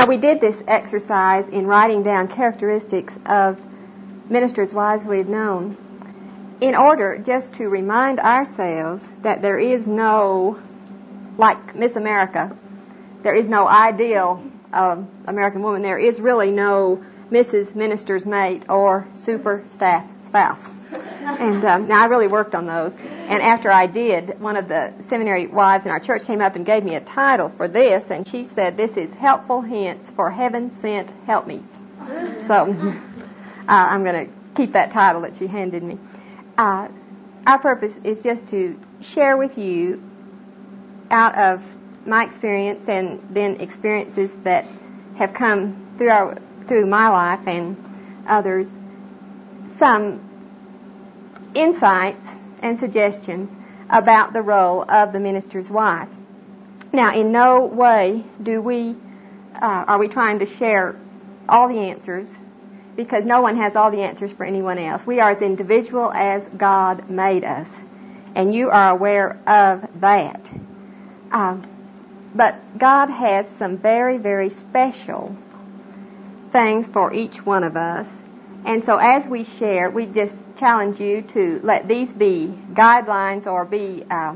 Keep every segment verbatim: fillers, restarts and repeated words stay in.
Now, we did this exercise in writing down characteristics of ministers' wives we had known in order just to remind ourselves that there is no, like Miss America, there is no ideal uh, American woman. There is really no Missus Minister's mate or super staff spouse. And um, now I really worked on those. And after I did, one of the seminary wives in our church came up and gave me a title for this, and she said, "This is Helpful Hints for Heaven-Sent Helpmeets." So uh, I'm going to keep that title that she handed me. Uh, our purpose is just to share with you, out of my experience and then experiences that have come through our through my life and others, some insights and suggestions about the role of the minister's wife. Now, in no way do we uh, are we trying to share all the answers, because no one has all the answers for anyone else. We are as individual as God made us, and you are aware of that. Um, but God has some very, very special things for each one of us. And so as we share, we just challenge you to let these be guidelines or be uh,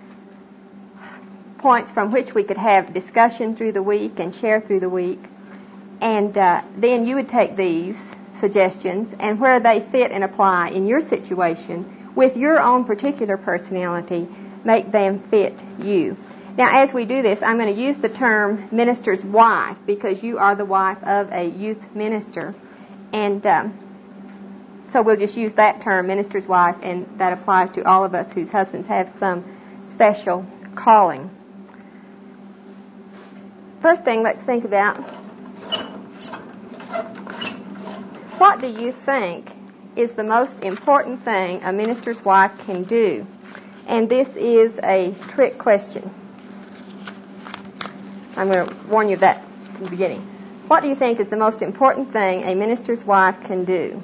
points from which we could have discussion through the week and share through the week. And uh, then you would take these suggestions and where they fit and apply in your situation with your own particular personality, make them fit you. Now, as we do this, I'm going to use the term minister's wife because you are the wife of a youth minister. And um, so we'll just use that term, minister's wife, and that applies to all of us whose husbands have some special calling. First thing, let's think about, what do you think is the most important thing a minister's wife can do? And this is a trick question. I'm going to warn you of that from the beginning. What do you think is the most important thing a minister's wife can do?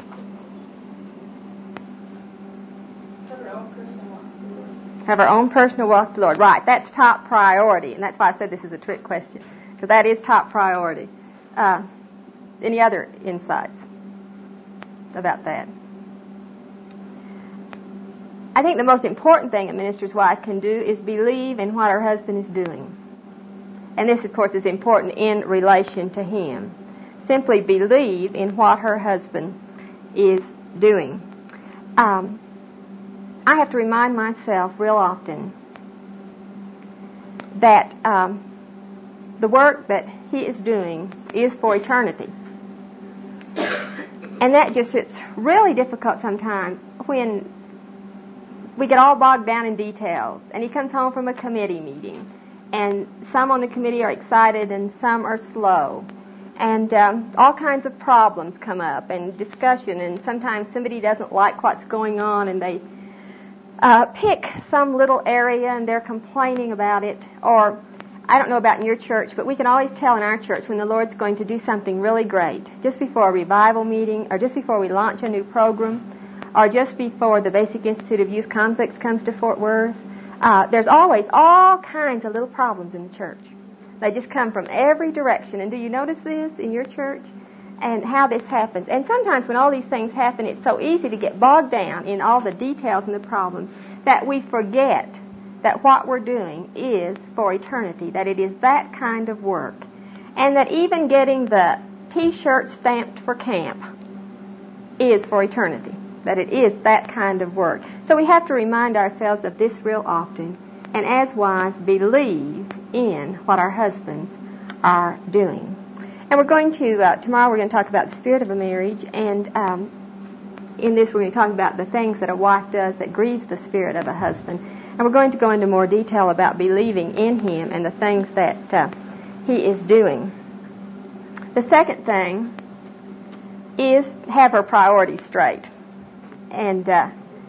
Have her own personal walk with the Lord. Have her own personal walk with the Lord. Right, that's top priority, and that's why I said this is a trick question, because that is top priority. Uh, any other insights about that? I think the most important thing a minister's wife can do is believe in what her husband is doing. And this, of course, is important in relation to him. Simply believe in what her husband is doing. Um, I have to remind myself real often that um, the work that he is doing is for eternity. And that just, it's really difficult sometimes when we get all bogged down in details. And he comes home from a committee meeting, and some on the committee are excited and some are slow. And um, all kinds of problems come up and discussion, and sometimes somebody doesn't like what's going on and they uh, pick some little area and they're complaining about it. Or, I don't know about in your church, but we can always tell in our church when the Lord's going to do something really great. Just before a revival meeting, or just before we launch a new program, or just before the Basic Institute of Youth Conflicts comes to Fort Worth. Uh, there's always all kinds of little problems in the church. They just come from every direction. And do you notice this in your church? And how this happens. And sometimes when all these things happen, it's so easy to get bogged down in all the details and the problems that we forget that what we're doing is for eternity, that it is that kind of work. And that even getting the T-shirt stamped for camp is for eternity. That it is that kind of work. So we have to remind ourselves of this real often, and as wives, believe in what our husbands are doing. And we're going to, uh, tomorrow we're going to talk about the spirit of a marriage, and um, in this we're going to talk about the things that a wife does that grieves the spirit of a husband. And we're going to go into more detail about believing in him and the things that uh, he is doing. The second thing is have her priorities straight. And uh,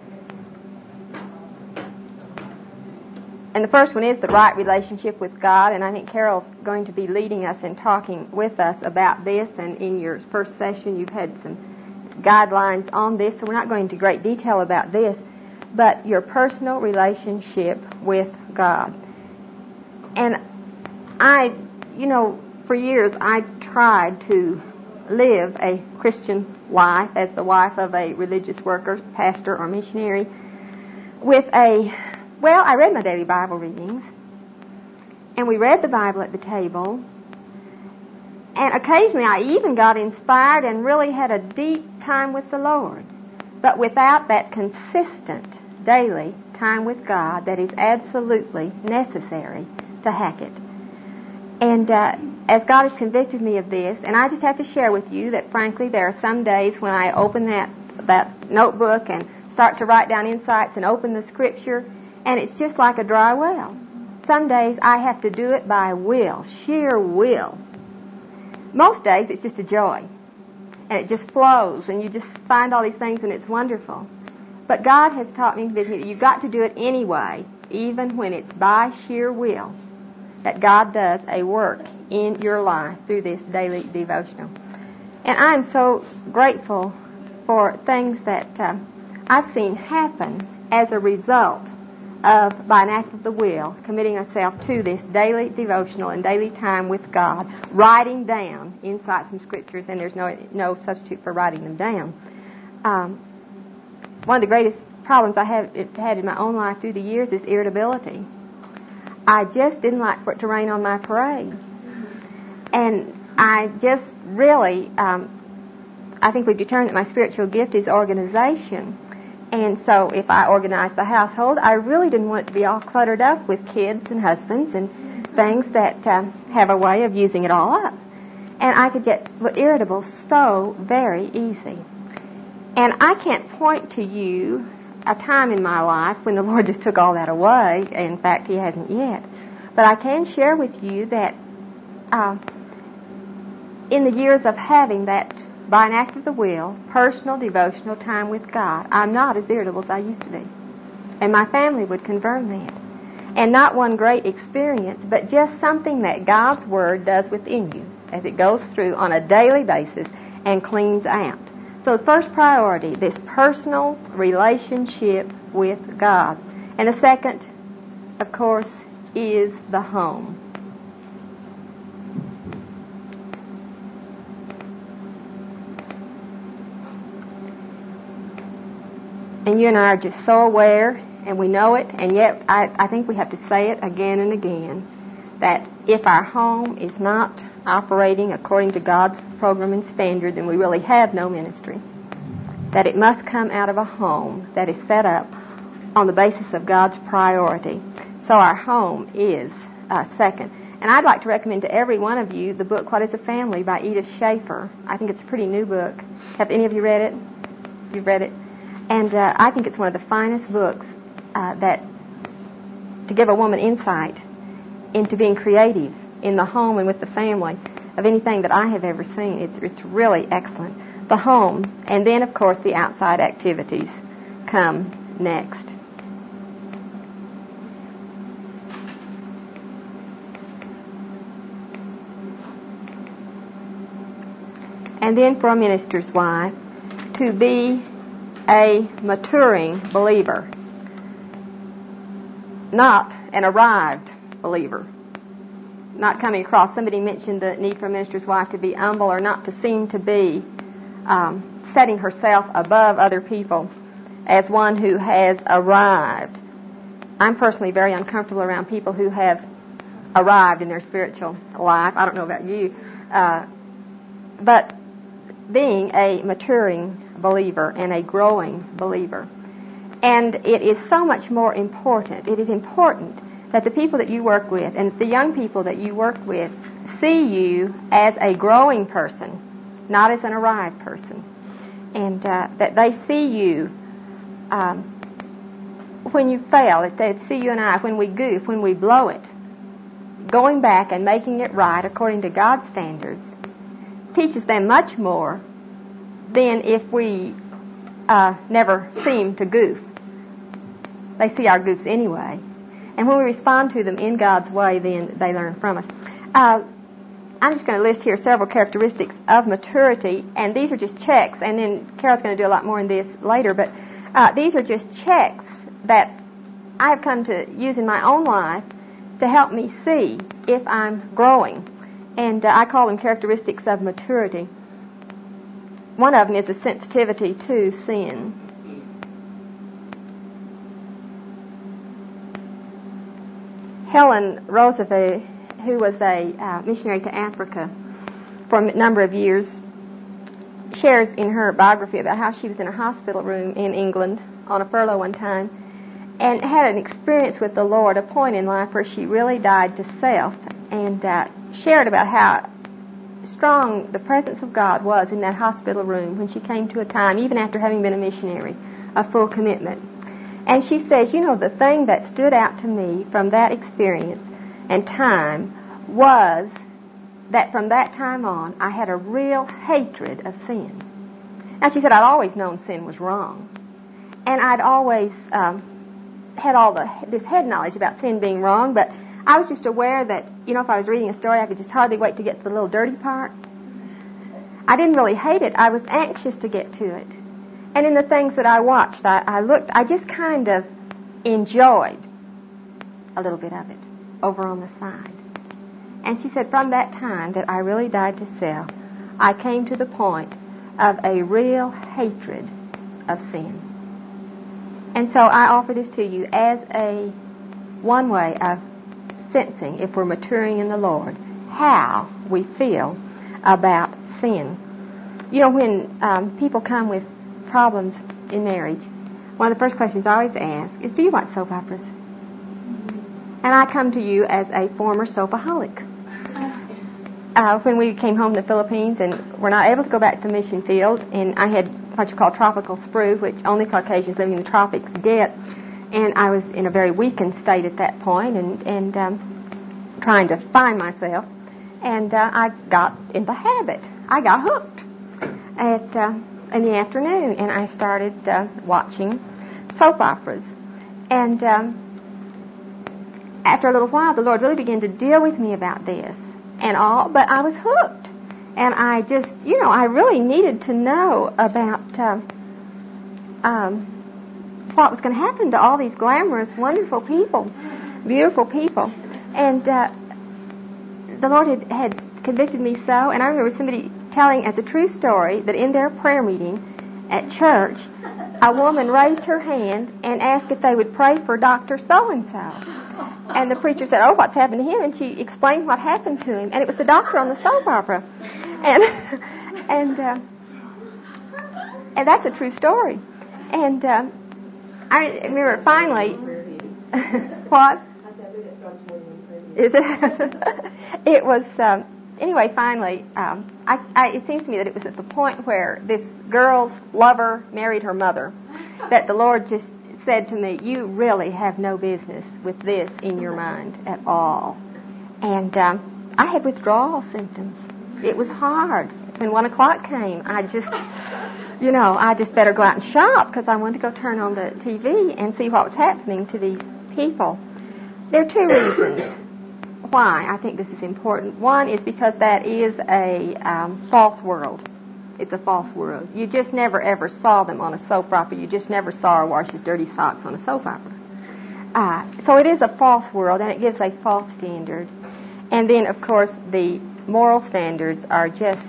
and the first one is the right relationship with God, and I think Carol's going to be leading us and talking with us about this, and in your first session you've had some guidelines on this, so we're not going into great detail about this, but your personal relationship with God. And I, you know, for years I tried to live a Christian life as the wife of a religious worker, pastor, or missionary with a, well, I read my daily Bible readings, and we read the Bible at the table, and occasionally I even got inspired and really had a deep time with the Lord. But without that consistent daily time with God that is absolutely necessary to hack it. And uh, as God has convicted me of this, and I just have to share with you that frankly there are some days when I open that, that notebook and start to write down insights and open the scripture, and it's just like a dry well. Some days I have to do it by will, sheer will. Most days it's just a joy, and it just flows, and you just find all these things, and it's wonderful. But God has taught me that you've got to do it anyway, even when it's by sheer will, that God does a work in your life through this daily devotional. And I'm so grateful for things that uh, I've seen happen as a result of, by an act of the will, committing myself to this daily devotional and daily time with God, writing down insights from scriptures, and there's no no substitute for writing them down. Um, one of the greatest problems I have had in my own life through the years is irritability. I just didn't like for it to rain on my parade. And I just really, um, I think we've determined that my spiritual gift is organization. And so if I organized the household, I really didn't want it to be all cluttered up with kids and husbands and things that uh, have a way of using it all up. And I could get irritable so very easy. And I can't point to you a time in my life when the Lord just took all that away. In fact, He hasn't yet. But I can share with you that uh, in the years of having that, by an act of the will, personal devotional time with God, I'm not as irritable as I used to be. And my family would confirm that. And not one great experience, but just something that God's Word does within you as it goes through on a daily basis and cleans out. So the first priority, this personal relationship with God. And the second, of course, is the home. And you and I are just so aware, and we know it, and yet I, I think we have to say it again and again, that if our home is not operating according to God's program and standard, then we really have no ministry. That it must come out of a home that is set up on the basis of God's priority. So our home is uh, second. And I'd like to recommend to every one of you the book, What is a Family, by Edith Schaefer. I think it's a pretty new book. Have any of you read it? You've read it? And uh, I think it's one of the finest books uh, that to give a woman insight into being creative in the home and with the family of anything that I have ever seen. It's it's really excellent. The home, and then, of course, the outside activities come next. And then for a minister's wife, to be a maturing believer, not an arrived believer. Not coming across, somebody mentioned the need for a minister's wife to be humble or not to seem to be um, setting herself above other people as one who has arrived. I'm personally very uncomfortable around people who have arrived in their spiritual life. I don't know about you. Uh, but being a maturing believer and a growing believer. And it is so much more important. It is important that the people that you work with and the young people that you work with see you as a growing person, not as an arrived person. And uh, that they see you um, when you fail, that they see you and I when we goof, when we blow it, going back and making it right according to God's standards, teaches them much more than if we uh, never seem to goof. They see our goofs anyway. And when we respond to them in God's way, then they learn from us. Uh, I'm just going to list here several characteristics of maturity, and these are just checks, and then Carol's going to do a lot more in this later, but uh, these are just checks that I have come to use in my own life to help me see if I'm growing And uh, I call them characteristics of maturity. One of them is a sensitivity to sin. Helen Roosevelt, who was a uh, missionary to Africa for a number of years, shares in her biography about how she was in a hospital room in England on a furlough one time and had an experience with the Lord, a point in life where she really died to self, and uh, shared about how strong the presence of God was in that hospital room when she came to a time, even after having been a missionary, of full commitment. And she says, you know, the thing that stood out to me from that experience and time was that from that time on, I had a real hatred of sin. Now, she said, I'd always known sin was wrong. And I'd always um, had all the this head knowledge about sin being wrong, but I was just aware that, you know, if I was reading a story, I could just hardly wait to get to the little dirty part. I didn't really hate it. I was anxious to get to it. And in the things that I watched, I, I looked, I just kind of enjoyed a little bit of it over on the side. And she said, from that time that I really died to self, I came to the point of a real hatred of sin. And so I offer this to you as a one way of sensing, if we're maturing in the Lord, how we feel about sin. You know, when um, people come with problems in marriage, one of the first questions I always ask is, do you watch soap operas? And I come to you as a former soapaholic. Uh, when we came home to the Philippines and were not able to go back to the mission field, and I had what you call tropical sprue, which only Caucasians living in the tropics get, and I was in a very weakened state at that point, and, and um, trying to find myself, and uh, I got in the habit. I got hooked at uh, in the afternoon, and I started uh, watching soap operas. And um, after a little while, the Lord really began to deal with me about this and all, but I was hooked. And I just, you know, I really needed to know about uh, um, what was going to happen to all these glamorous, wonderful people, beautiful people. And uh, the Lord had, had convicted me so, and I remember somebody telling as a true story that in their prayer meeting at church, a woman raised her hand and asked if they would pray for Doctor So-and-so. And the preacher said, oh, what's happened to him? And she explained what happened to him. And it was the doctor on the soap opera. And and uh, and that's a true story. And uh, I remember finally, what? Is it? It was, um, anyway, finally, um, I, I, it seems to me that it was at the point where this girl's lover married her mother that the Lord just said to me, you really have no business with this in your mind at all. And um, I had withdrawal symptoms. It was hard. When one o'clock came, I just, you know, I just better go out and shop because I wanted to go turn on the T V and see what was happening to these people. There are two reasons why I think this is important. One is because that is a um, false world. It's a false world. You just never ever saw them on a soap opera. You just never saw her wash his dirty socks on a soap opera. Uh, so it is a false world, and it gives a false standard. And then, of course, the moral standards are just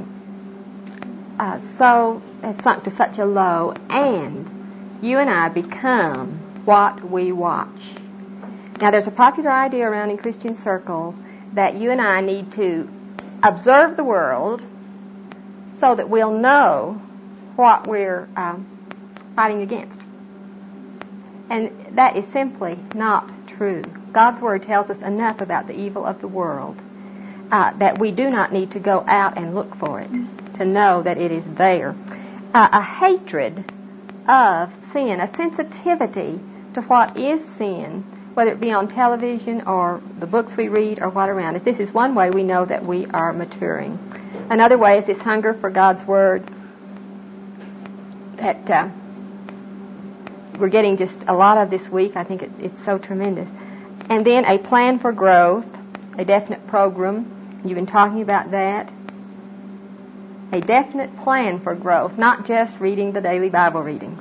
um, uh, so have sunk to such a low, and you and I become what we watch. Now, there's a popular idea around in Christian circles that you and I need to observe the world so that we'll know what we're um, fighting against. And that is simply not true. God's Word tells us enough about the evil of the world uh, that we do not need to go out and look for it to know that it is there. Uh, a hatred of sin, a sensitivity to what is sin, whether it be on television or the books we read or what around us. This is one way we know that we are maturing. Another way is this hunger for God's Word that uh, we're getting just a lot of this week. I think it's, it's so tremendous. And then a plan for growth, a definite program. You've been talking about that. A definite plan for growth, not just reading the daily Bible readings.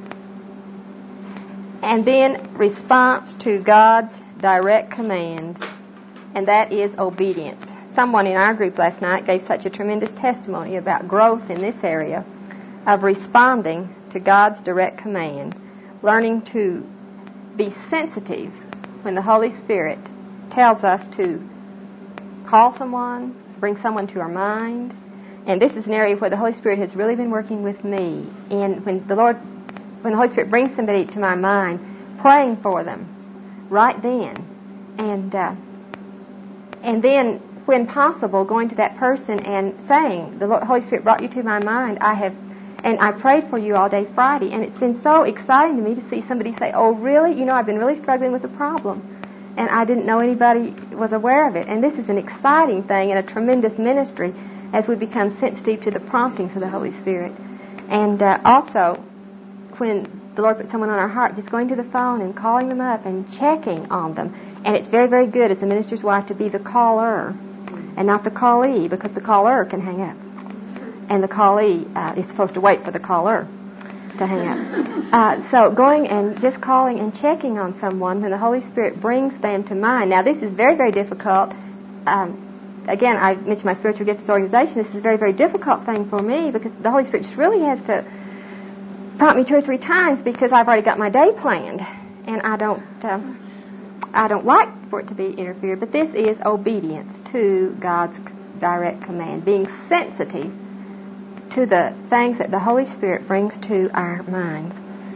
And then response to God's direct command, and that is obedience. someone in our group last night gave such a tremendous testimony about growth in this area of responding to God's direct command, learning to be sensitive when the Holy Spirit tells us to call someone, bring someone to our mind. And this is an area where the Holy Spirit has really been working with me. And when the Lord, when the Holy Spirit brings somebody to my mind, praying for them right then, and uh, and then, when possible, going to that person and saying, "The Lord, Holy Spirit brought you to my mind. I have, and I prayed for you all day Friday." And it's been so exciting to me to see somebody say, "Oh, really? You know, I've been really struggling with a problem, and I didn't know anybody was aware of it." And this is an exciting thing and a tremendous ministry as we become sensitive to the promptings of the Holy Spirit. And uh, also, when the Lord puts someone on our heart, just going to the phone and calling them up and checking on them. And it's very, very good as a minister's wife to be the caller and not the callee, because the caller can hang up. And the callee uh, is supposed to wait for the caller to hang up. Uh, so going and just calling and checking on someone when the Holy Spirit brings them to mind. Now, this is very, very difficult. Um, again, I mentioned my spiritual gifts organization. This is a very, very difficult thing for me because the Holy Spirit just really has to prompt me two or three times because I've already got my day planned, and I don't, uh, I don't like for it to be interfered. But this is obedience to God's direct command, being sensitive to the things that the Holy Spirit brings to our minds.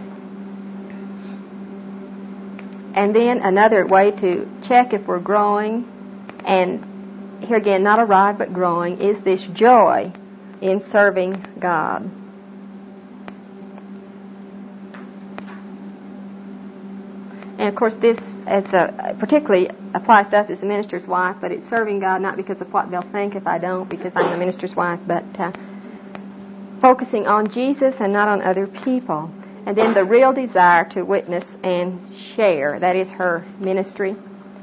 And then another way to check if we're growing, and here again, not arrive but growing, is this joy in serving God. And of course, this as a, particularly applies to us as a minister's wife, but it's serving God not because of what they'll think if I don't, because I'm a minister's wife, but uh, focusing on Jesus and not on other people. And then the real desire to witness and share. That is her ministry.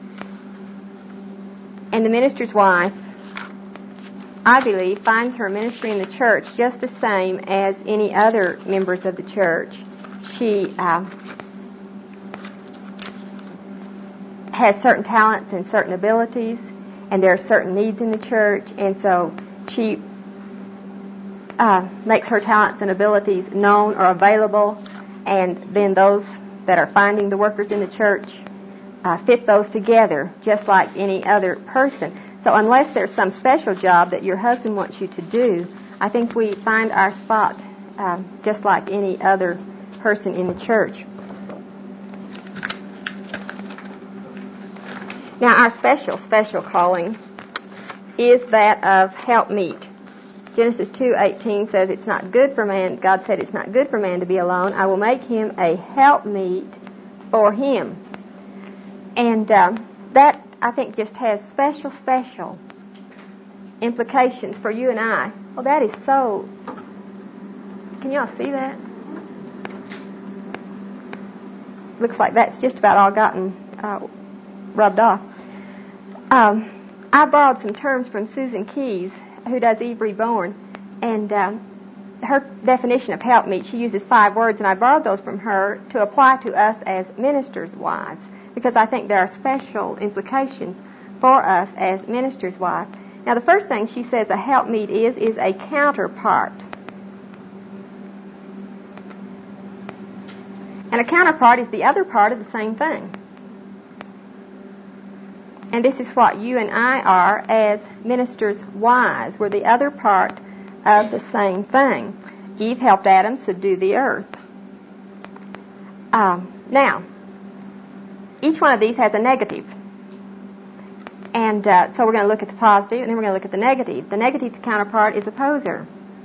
And the minister's wife, I believe, finds her ministry in the church just the same as any other members of the church. She uh, has certain talents and certain abilities, and there are certain needs in the church, and so she uh, makes her talents and abilities known or available, and then those that are finding the workers in the church uh, fit those together just like any other person. So unless there's some special job that your husband wants you to do, I think we find our spot uh, just like any other person in the church. Now, our special, special calling is that of helpmeet. Genesis two eighteen says it's not good for man, God said it's not good for man to be alone. I will make him a helpmeet for him. And uh, that, I think, just has special, special implications for you and I. Well, that is so... Can y'all see that? Looks like that's just about all gotten... Uh, rubbed off. Um, I borrowed some terms from Susan Keyes, who does Eve Reborn, and um, her definition of helpmeet, she uses five words, and I borrowed those from her to apply to us as ministers' wives, because I think there are special implications for us as ministers' wives. Now, the first thing she says a helpmeet is, is a counterpart. And a counterpart is the other part of the same thing. And this is what you and I are as ministers' wives. We're the other part of the same thing. Eve helped Adam subdue the earth. Um, now, each one of these has a negative. And uh, so we're going to look at the positive, and then we're going to look at the negative. The negative counterpart is opposer.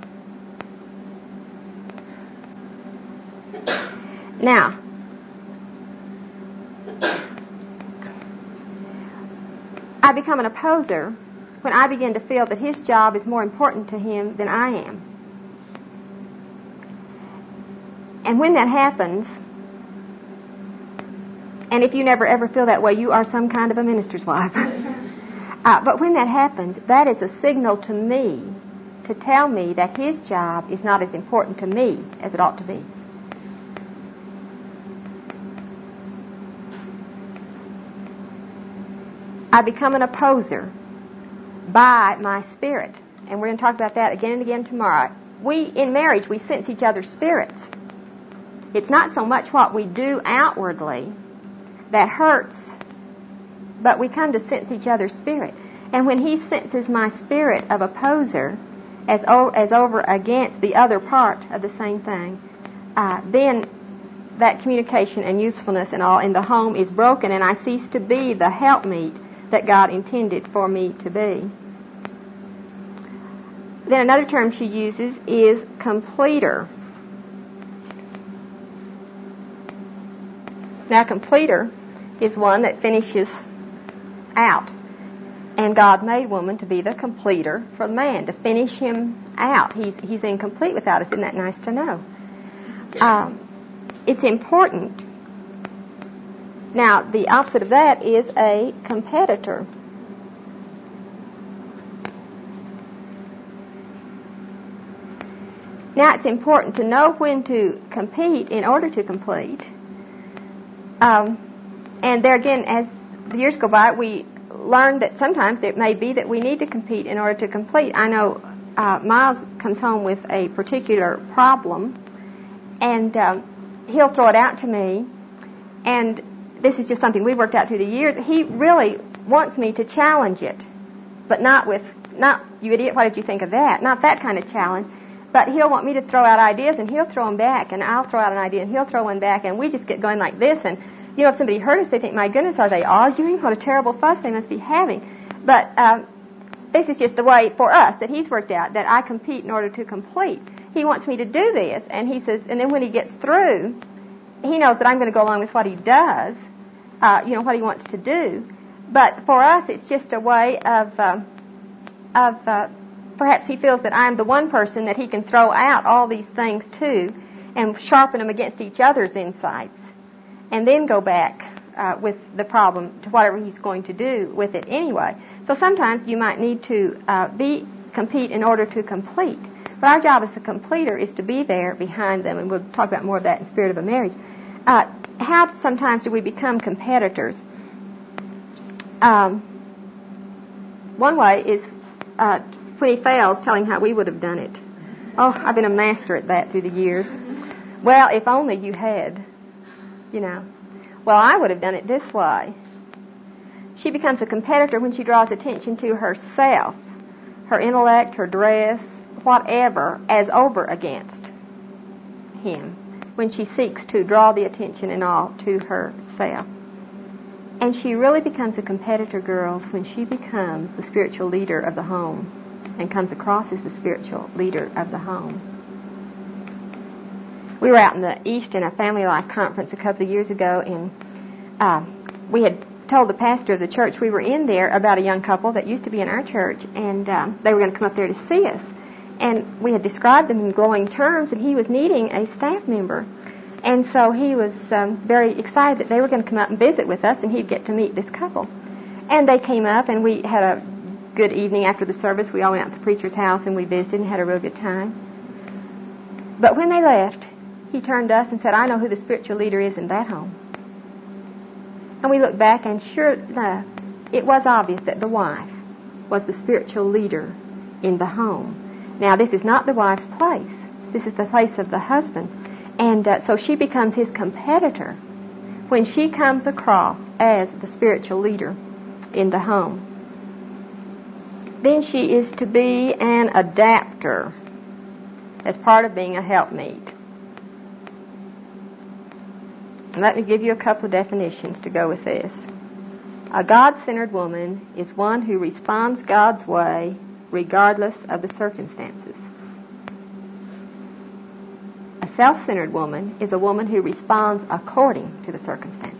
Now, I become an opposer when I begin to feel that his job is more important to him than I am. And when that happens, and if you never ever feel that way, you are some kind of a minister's wife. uh, but when that happens, that is a signal to me to tell me that his job is not as important to me as it ought to be. I become an opposer by my spirit. And we're going to talk about that again and again tomorrow. We, in marriage, we sense each other's spirits. It's not so much what we do outwardly that hurts, but we come to sense each other's spirit. And when he senses my spirit of opposer as, o- as over against the other part of the same thing, uh, then that communication and usefulness and all in the home is broken, and I cease to be the helpmeet that God intended for me to be. Then another term she uses is completer. Now, completer is one that finishes out. And God made woman to be the completer for the man, to finish him out. He's he's incomplete without us. Isn't that nice to know? Um, it's important. Now, the opposite of that is a competitor. Now, it's important to know when to compete in order to complete. Um, and there again, as the years go by, we learn that sometimes it may be that we need to compete in order to complete. I know uh, Miles comes home with a particular problem, and um, he'll throw it out to me, and this is just something we've worked out through the years. He really wants me to challenge it, but not with, not, you idiot, what did you think of that? Not that kind of challenge. But he'll want me to throw out ideas, and he'll throw them back, and I'll throw out an idea, and he'll throw one back, and we just get going like this. And, you know, if somebody heard us, they think, my goodness, are they arguing? What a terrible fuss they must be having. But um, this is just the way for us that he's worked out, that I compete in order to complete. He wants me to do this, and he says, and then when he gets through, he knows that I'm going to go along with what he does, uh, you know, what he wants to do. But for us, it's just a way of, uh, of, uh, perhaps he feels that I'm the one person that he can throw out all these things to and sharpen them against each other's insights and then go back uh, with the problem to whatever he's going to do with it anyway. So sometimes you might need to uh, be compete in order to complete. But our job as the completer is to be there behind them, and we'll talk about more of that in Spirit of a Marriage. Uh, how sometimes do we become competitors? Um, one way is uh, when he fails, tell him how we would have done it. Oh, I've been a master at that through the years. Well, if only you had, you know. Well, I would have done it this way. She becomes a competitor when she draws attention to herself, her intellect, her dress, whatever, as over against him, when she seeks to draw the attention and all to herself. And she really becomes a competitor, girls, when she becomes the spiritual leader of the home and comes across as the spiritual leader of the home. We were out in the East in a family life conference a couple of years ago, and uh, we had told the pastor of the church we were in there about a young couple that used to be in our church, and um, they were going to come up there to see us. And we had described them in glowing terms, and he was needing a staff member. And so he was um, very excited that they were going to come up and visit with us, and he'd get to meet this couple. And they came up, and we had a good evening after the service. We all went out to the preacher's house, and we visited and had a real good time. But when they left, he turned to us and said, I know who the spiritual leader is in that home. And we looked back, and sure enough, it was obvious that the wife was the spiritual leader in the home. Now, this is not the wife's place. This is the place of the husband. And uh, so she becomes his competitor when she comes across as the spiritual leader in the home. Then she is to be an adapter as part of being a helpmeet. And let me give you a couple of definitions to go with this. A God-centered woman is one who responds God's way regardless of the circumstances. A self-centered woman is a woman who responds according to the circumstances.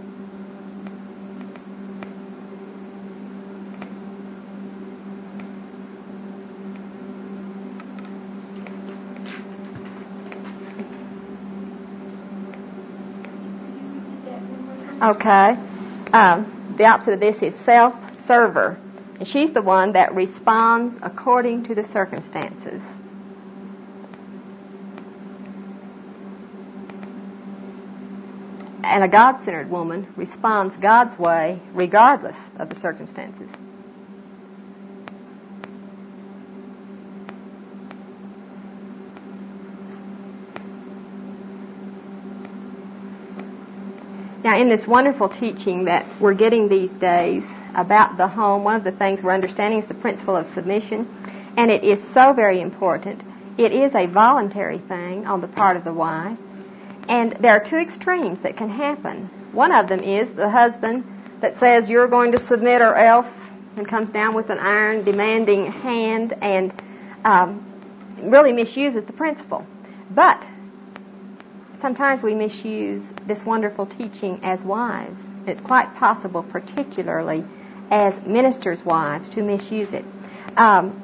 Okay. Um, the opposite of this is self-server. And she's the one that responds according to the circumstances. And a God-centered woman responds God's way regardless of the circumstances. Now, in this wonderful teaching that we're getting these days about the home, one of the things we're understanding is the principle of submission, and it is so very important. It is a voluntary thing on the part of the wife, and there are two extremes that can happen. One of them is the husband that says, you're going to submit or else, and comes down with an iron demanding hand and um, really misuses the principle. But sometimes we misuse this wonderful teaching as wives. It's quite possible, particularly as ministers' wives, to misuse it. Um,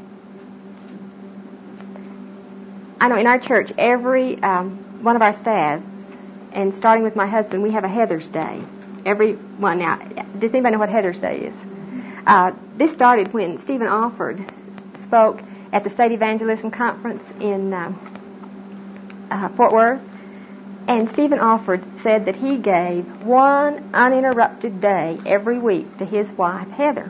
I know in our church, every um, one of our staffs, and starting with my husband, we have a Heather's Day. Every one. Now, does anybody know what Heather's Day is? Uh, this started when Stephen Alford spoke at the State Evangelism Conference in uh, uh, Fort Worth. And Stephen Alford said that he gave one uninterrupted day every week to his wife, Heather.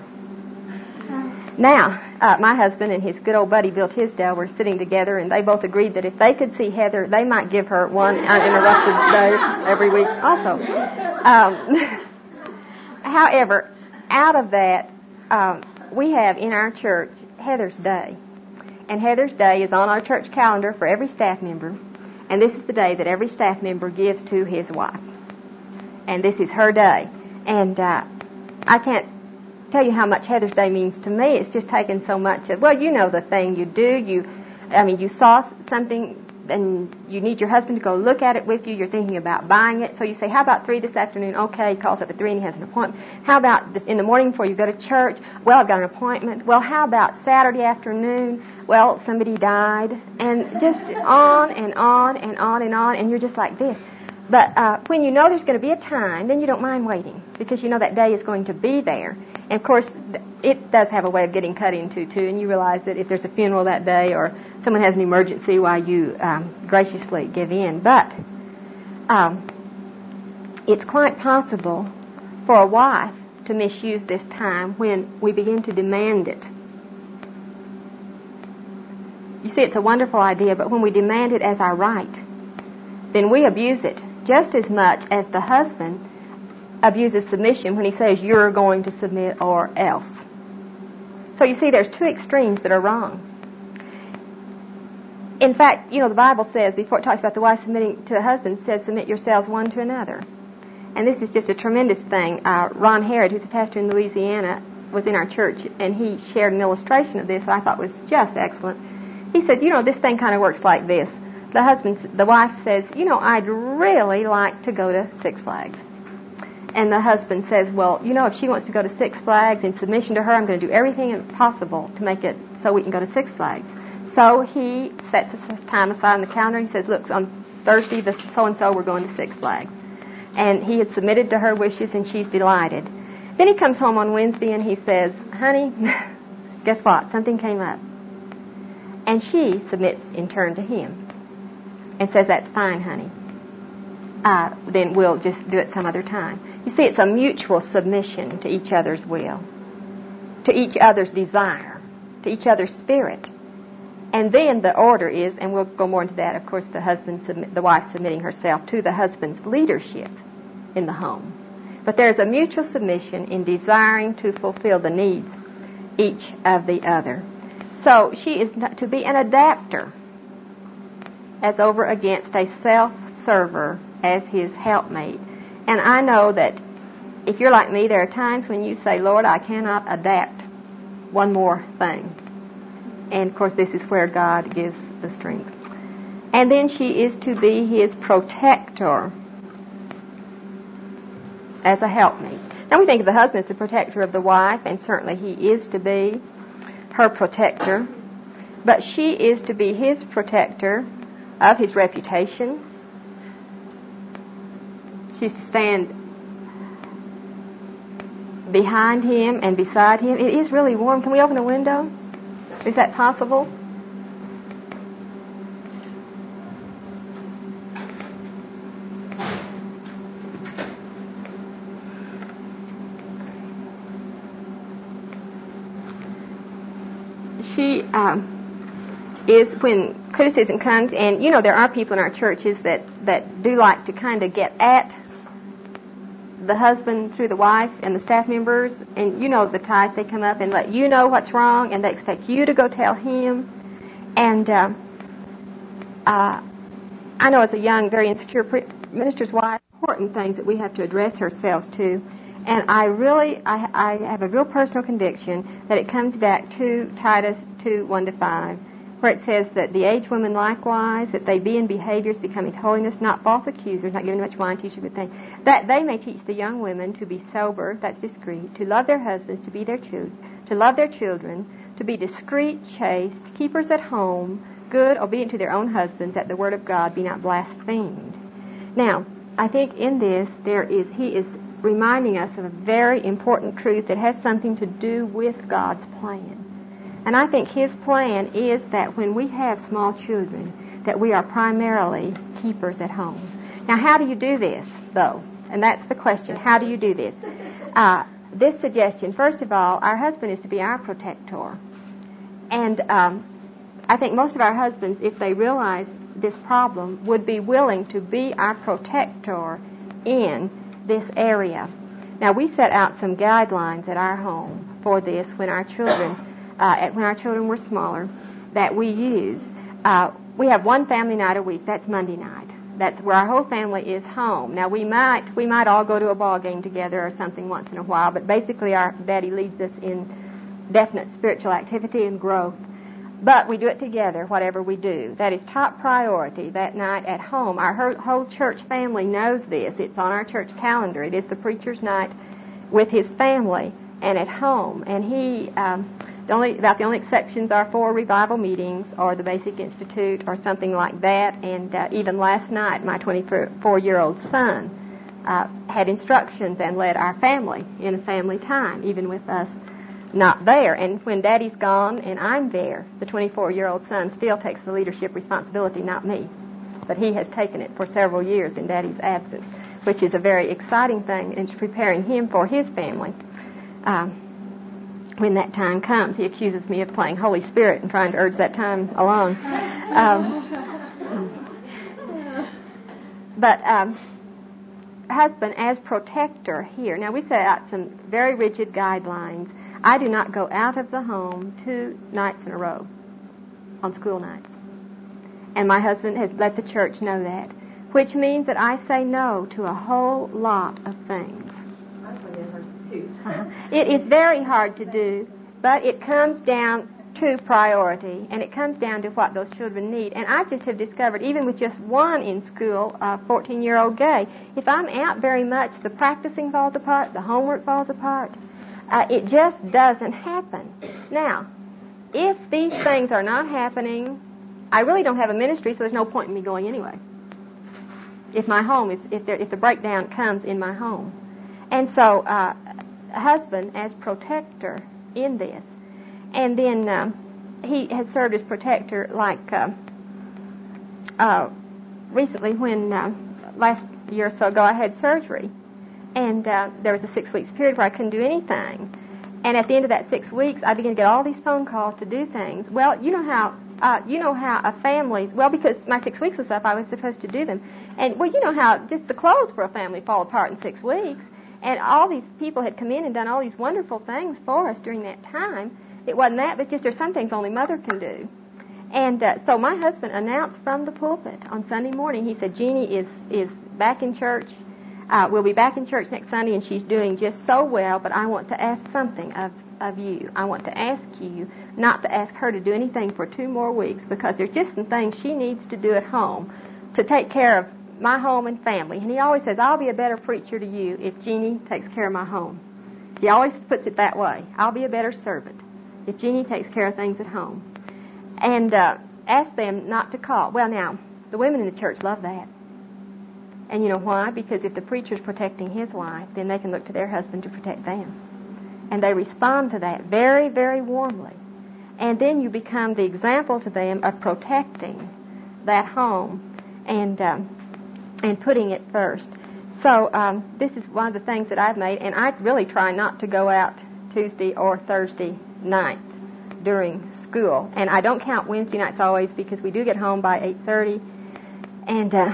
Now, uh, my husband and his good old buddy Bill Tisdale were sitting together, and they both agreed that if they could see Heather, they might give her one uninterrupted day every week also. Um, however, out of that, um, we have in our church Heather's Day. And Heather's Day is on our church calendar for every staff member. And this is the day that every staff member gives to his wife. And this is her day. And uh, I can't tell you how much Heather's Day means to me. It's just taken so much of, well, you know the thing you do. You, I mean, you saw something and you need your husband to go look at it with you. You're thinking about buying it. So you say, how about three this afternoon? Okay, he calls up at three and he has an appointment. How about this in the morning before you go to church? Well, I've got an appointment. Well, how about Saturday afternoon? Well, somebody died. And just on and on and on and on. And you're just like this. But uh, when you know there's going to be a time, then you don't mind waiting because you know that day is going to be there. And, of course, it does have a way of getting cut into, too, and you realize that if there's a funeral that day or someone has an emergency, why you um, graciously give in. But um, it's quite possible for a wife to misuse this time when we begin to demand it. You see, it's a wonderful idea, but when we demand it as our right, then we abuse it just as much as the husband abuses submission when he says, you're going to submit or else. So you see, there's two extremes that are wrong. In fact, you know, the Bible says, before it talks about the wife submitting to the husband, it says, submit yourselves one to another. And this is just a tremendous thing. Uh, Ron Harrod, who's a pastor in Louisiana, was in our church, and he shared an illustration of this that I thought was just excellent. He said, you know, this thing kind of works like this. The husband, the wife says, you know, I'd really like to go to Six Flags. And the husband says, well, you know, if she wants to go to Six Flags in submission to her, I'm going to do everything possible to make it so we can go to Six Flags. So he sets a time aside on the calendar. He says, look, on Thursday, the so-and-so, we're going to Six Flags. And he had submitted to her wishes, and she's delighted. Then he comes home on Wednesday, and he says, honey, guess what? Something came up. And she submits in turn to him and says, that's fine, honey. Uh, then we'll just do it some other time. You see, it's a mutual submission to each other's will, to each other's desire, to each other's spirit. And then the order is, and we'll go more into that, of course, the husband, submit, the wife submitting herself to the husband's leadership in the home. But there's a mutual submission in desiring to fulfill the needs each of the other. So she is not to be an adapter as over against a self-server as his helpmate. And I know that if you're like me, there are times when you say, Lord, I cannot adapt one more thing. And, of course, this is where God gives the strength. And then she is to be his protector as a helpmate. Now, we think of the husband as the protector of the wife, and certainly he is to be her protector. But she is to be his protector of his reputation. She's to stand behind him and beside him. It is really warm. Can we open a window? Is that possible? She um, is, when criticism comes, and you know there are people in our churches that, that do like to kind of get at the husband through the wife and the staff members, and you know the types, they come up and let you know what's wrong, and they expect you to go tell him. And uh, uh, I know as a young, very insecure pre- minister's wife, important things that we have to address ourselves to. And I really, I, I have a real personal conviction that it comes back to Titus two, one to five, where it says that the aged women likewise, that they be in behaviors becoming holiness, not false accusers, not giving much wine, teach a good thing, that they may teach the young women to be sober, that's discreet, to love their husbands, to be their children, to love their children, to be discreet, chaste, keepers at home, good, obedient to their own husbands, that the word of God be not blasphemed. Now, I think in this, there is, he is reminding us of a very important truth that has something to do with God's plan. And I think his plan is that when we have small children, that we are primarily keepers at home. Now, how do you do this, though? And that's the question. How do you do this? Uh, this suggestion, first of all, our husband is to be our protector. And um, I think most of our husbands, if they realize this problem, would be willing to be our protector in this area. Now, we set out some guidelines at our home for this when our children, uh, at, when our children were smaller, that we use. Uh, we have one family night a week. That's Monday night. That's where our whole family is home. Now, we might we might all go to a ball game together or something once in a while, but basically our daddy leads us in definite spiritual activity and growth. But we do it together, whatever we do. That is top priority that night at home. Our whole church family knows this. It's on our church calendar. It is the preacher's night with his family and at home. And he, um, the only about the only exceptions are for revival meetings or the Basic Institute or something like that. And uh, even last night, my twenty-four-year-old son uh, had instructions and led our family in a family time, even with us not there. And when Daddy's gone and I'm there, the twenty-four-year-old son still takes the leadership responsibility, not me. But he has taken it for several years in Daddy's absence, which is a very exciting thing, and it's preparing him for his family. Um, when that time comes, he accuses me of playing Holy Spirit and trying to urge that time along. Um, but um, husband as protector here. Now, we've set out some very rigid guidelines. I do not go out of the home two nights in a row on school nights. And my husband has let the church know that, which means that I say no to a whole lot of things. I find it hard to do. Uh-huh. It is very hard to do, but it comes down to priority, and it comes down to what those children need. And I just have discovered, even with just one in school, a fourteen-year-old gay, if I'm out very much, the practicing falls apart, the homework falls apart. Uh, it just doesn't happen. Now, if these things are not happening, I really don't have a ministry, so there's no point in me going anyway. If my home is, if there, if the breakdown comes in my home, and so uh, a husband as protector in this, and then uh, he has served as protector like uh, uh, recently when uh, last year or so ago I had surgery. And uh, there was a six weeks period where I couldn't do anything. And at the end of that six weeks, I began to get all these phone calls to do things. Well, you know how uh, you know how a family's, well, because my six weeks was up, I was supposed to do them. And, well, you know how just the clothes for a family fall apart in six weeks. And all these people had come in and done all these wonderful things for us during that time. It wasn't that, but just there's some things only mother can do. And uh, so my husband announced from the pulpit on Sunday morning, he said, Jeannie is, is back in church. Uh, we'll be back in church next Sunday, and she's doing just so well, but I want to ask something of, of you. I want to ask you not to ask her to do anything for two more weeks, because there's just some things she needs to do at home to take care of my home and family. And he always says, I'll be a better preacher to you if Jeannie takes care of my home. He always puts it that way. I'll be a better servant if Jeannie takes care of things at home. And uh, ask them not to call. Well, now, the women in the church love that. And you know why? Because if the preacher's protecting his wife, then they can look to their husband to protect them. And they respond to that very, very warmly. And then you become the example to them of protecting that home and um, and putting it first. So um, this is one of the things that I've made, and I really try not to go out Tuesday or Thursday nights during school. And I don't count Wednesday nights always, because we do get home by eight thirty. And... Uh,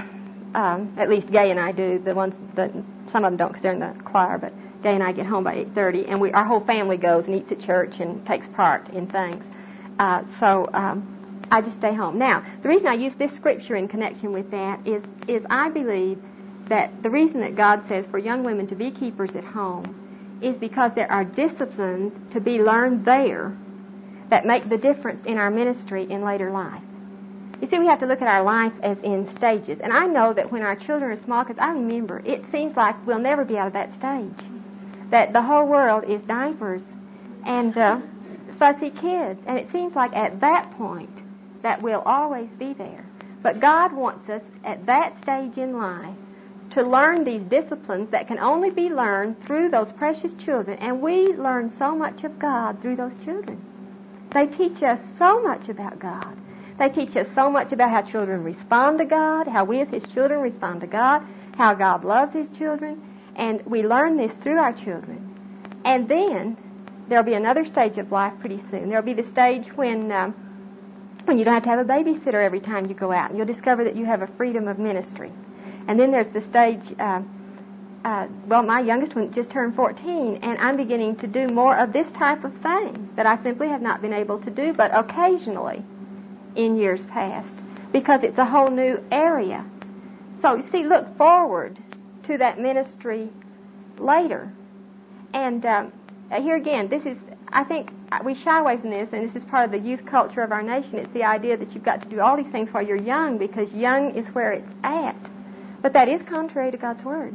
um, at least Gay and I do. The ones that some of them don't because they're in the choir, but Gay and I get home by eight thirty, and we our whole family goes and eats at church and takes part in things. Uh, so um, I just stay home. Now, the reason I use this scripture in connection with that is is I believe that the reason that God says for young women to be keepers at home is because there are disciplines to be learned there that make the difference in our ministry in later life. You see, we have to look at our life as in stages. And I know that when our children are small, because I remember, it seems like we'll never be out of that stage. That the whole world is diapers and uh, fussy kids. And it seems like at that point that we'll always be there. But God wants us at that stage in life to learn these disciplines that can only be learned through those precious children. And we learn so much of God through those children. They teach us so much about God. They teach us so much about how children respond to God, how we as His children respond to God, how God loves His children. And we learn this through our children. And then there'll be another stage of life pretty soon. There'll be the stage when um, when you don't have to have a babysitter every time you go out. And you'll discover that you have a freedom of ministry. And then there's the stage, uh, uh, well, my youngest one just turned fourteen, and I'm beginning to do more of this type of thing that I simply have not been able to do, but occasionally in years past, because it's a whole new area. So, you see, look forward to that ministry later. And um, here again, this is, I think we shy away from this, and this is part of the youth culture of our nation. It's the idea that you've got to do all these things while you're young, because young is where it's at. But that is contrary to God's Word.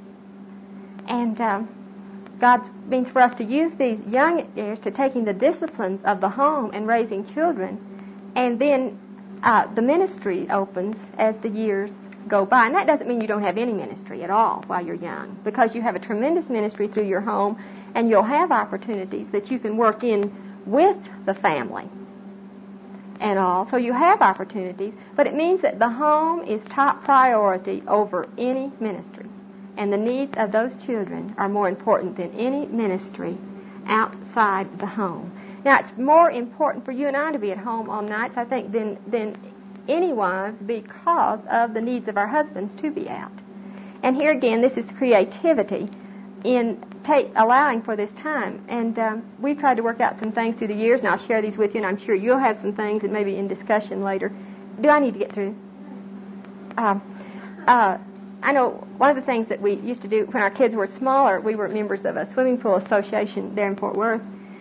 And um, God means for us to use these young years to taking the disciplines of the home and raising children, and then uh, the ministry opens as the years go by. And that doesn't mean you don't have any ministry at all while you're young, because you have a tremendous ministry through your home, and you'll have opportunities that you can work in with the family and all. So you have opportunities, but it means that the home is top priority over any ministry. And the needs of those children are more important than any ministry outside the home. Now, it's more important for you and I to be at home on nights, I think, than, than any wives, because of the needs of our husbands to be out. And here again, this is creativity in take, allowing for this time. And um, we've tried to work out some things through the years, and I'll share these with you, and I'm sure you'll have some things that may be in discussion later. Do I need to get through? Um, uh, I know one of the things that we used to do when our kids were smaller, we were members of a swimming pool association there in Fort Worth.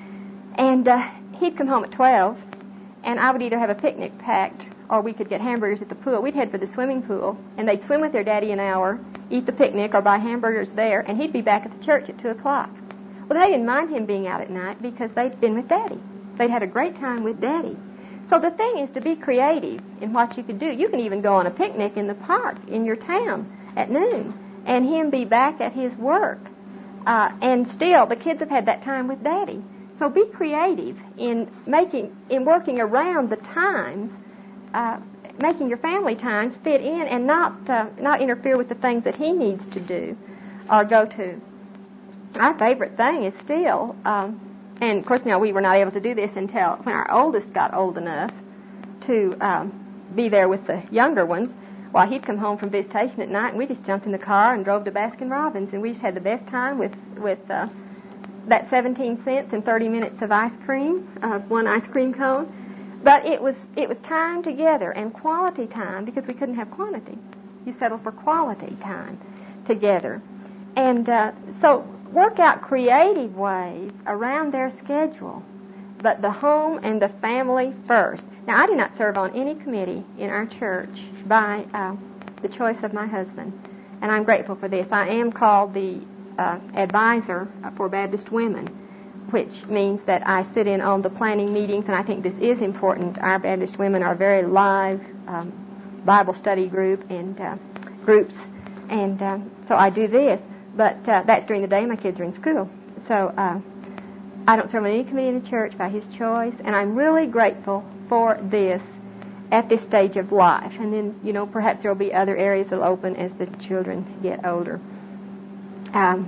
And uh, he'd come home at twelve, and I would either have a picnic packed or we could get hamburgers at the pool. We'd head for the swimming pool, and they'd swim with their daddy an hour, eat the picnic, or buy hamburgers there, and he'd be back at the church at two o'clock. Well, they didn't mind him being out at night because they'd been with Daddy. They'd had a great time with Daddy. So the thing is to be creative in what you could do. You can even go on a picnic in the park in your town at noon, and him be back at his work. Uh, and still, the kids have had that time with Daddy. So be creative in making, in working around the times, uh, making your family times fit in, and not uh, not interfere with the things that he needs to do or go to. Our favorite thing is still, um, and of course now we were not able to do this until when our oldest got old enough to um, be there with the younger ones. While he'd come home from visitation at night, and we just jumped in the car and drove to Baskin Robbins, and we just had the best time with with uh, that seventeen cents and thirty minutes of ice cream, uh, one ice cream cone. But it was it was time together and quality time, because we couldn't have quantity. You settle for quality time together, and uh, so work out creative ways around their schedule. But the home and the family first. Now, I do not serve on any committee in our church by uh, the choice of my husband, and I'm grateful for this. I am called the uh, advisor for Baptist Women, which means that I sit in on the planning meetings, and I think this is important. Our Baptist Women are a very live um, Bible study group and uh, groups, and uh, so I do this. But uh, that's during the day. My kids are in school, so uh, I don't serve on any committee in the church by his choice, and I'm really grateful for this at this stage of life. And then, you know, perhaps there will be other areas that will open as the children get older. Um,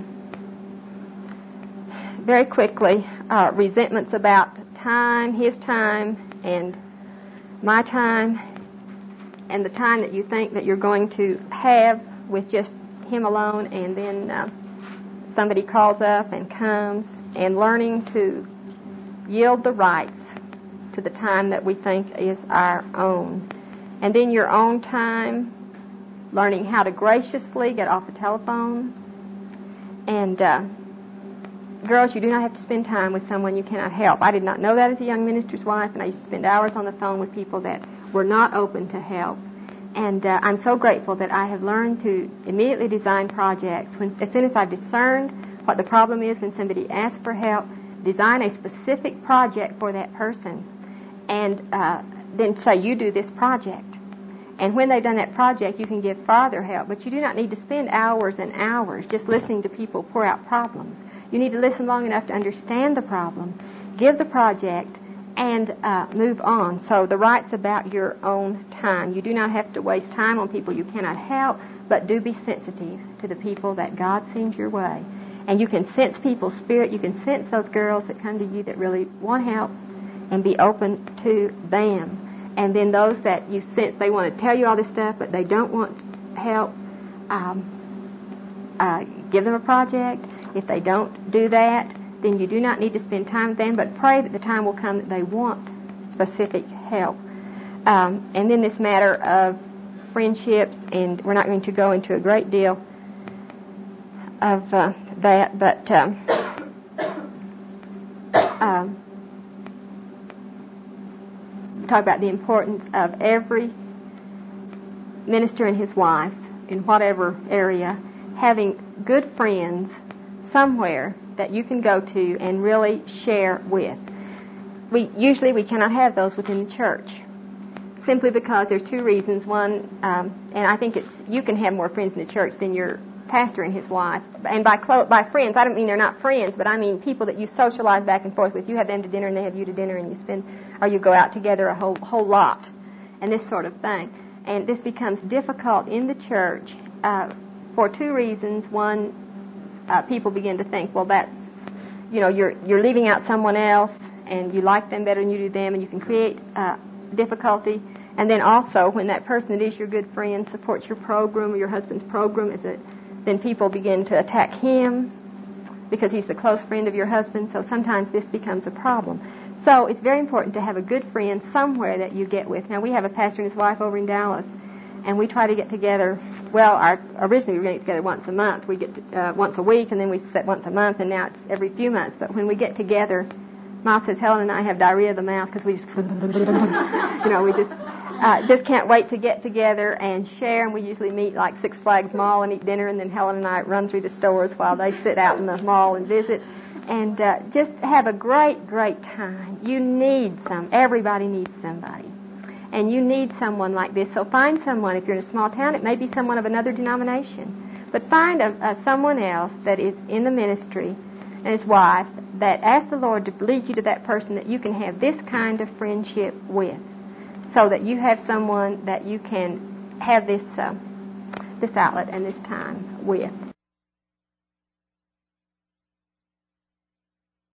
very quickly, uh, resentments about time, his time, and my time. and the time that you think that you're going to have with just him alone, and then uh, somebody calls up and comes, and learning to yield the rights to the time that we think is our own. And then your own time, learning how to graciously get off the telephone. And uh, girls, you do not have to spend time with someone you cannot help. I did not know that as a young minister's wife, and I used to spend hours on the phone with people that were not open to help. And uh, I'm so grateful that I have learned to immediately design projects. When, as soon as I've discerned what the problem is when somebody asks for help, design a specific project for that person, and uh, then say, you do this project. And when they've done that project, you can give farther help. But you do not need to spend hours and hours just listening to people pour out problems. You need to listen long enough to understand the problem, give the project, and uh, move on. So the right's about your own time. You do not have to waste time on people you cannot help, but do be sensitive to the people that God sends your way. And you can sense people's spirit. You can sense those girls that come to you that really want help, and be open to them. And then those that you sense they want to tell you all this stuff, but they don't want help, um, uh, give them a project. If they don't do that, then you do not need to spend time with them, but pray that the time will come that they want specific help. Um, and then this matter of friendships, and we're not going to go into a great deal of uh, that, but um, um, talk about the importance of every minister and his wife in whatever area having good friends somewhere that you can go to and really share with. We usually we cannot have those within the church, simply because there's two reasons. One, um, and I think it's you can have more friends in the church than your pastor and his wife. And by clo- by friends, I don't mean they're not friends, but I mean people that you socialize back and forth with. You have them to dinner and they have you to dinner, and you spend, or you go out together a whole whole lot, and this sort of thing. And this becomes difficult in the church uh, for two reasons. One, uh, people begin to think, well, that's, you know, you're you're leaving out someone else, and you like them better than you do them, and you can create uh, difficulty. And then also, when that person that is your good friend supports your program or your husband's program, is it, then people begin to attack him because he's the close friend of your husband. So sometimes this becomes a problem. So it's very important to have a good friend somewhere that you get with. Now, we have a pastor and his wife over in Dallas, and we try to get together. Well, our, originally we were going to get together once a month. We get to, uh, once a week, and then we set once a month, and now it's every few months. But when we get together, Miles says, Helen and I have diarrhea of the mouth because we just, you know, we just uh, just can't wait to get together and share. And we usually meet like Six Flags Mall and eat dinner, and then Helen and I run through the stores while they sit out in the mall and visit. And uh, just have a great, great time. You need some. Everybody needs somebody. And you need someone like this. So find someone. If you're in a small town, it may be someone of another denomination. But find a, a, someone else that is in the ministry and his wife that ask the Lord to lead you to that person that you can have this kind of friendship with, so that you have someone that you can have this uh, this outlet and this time with.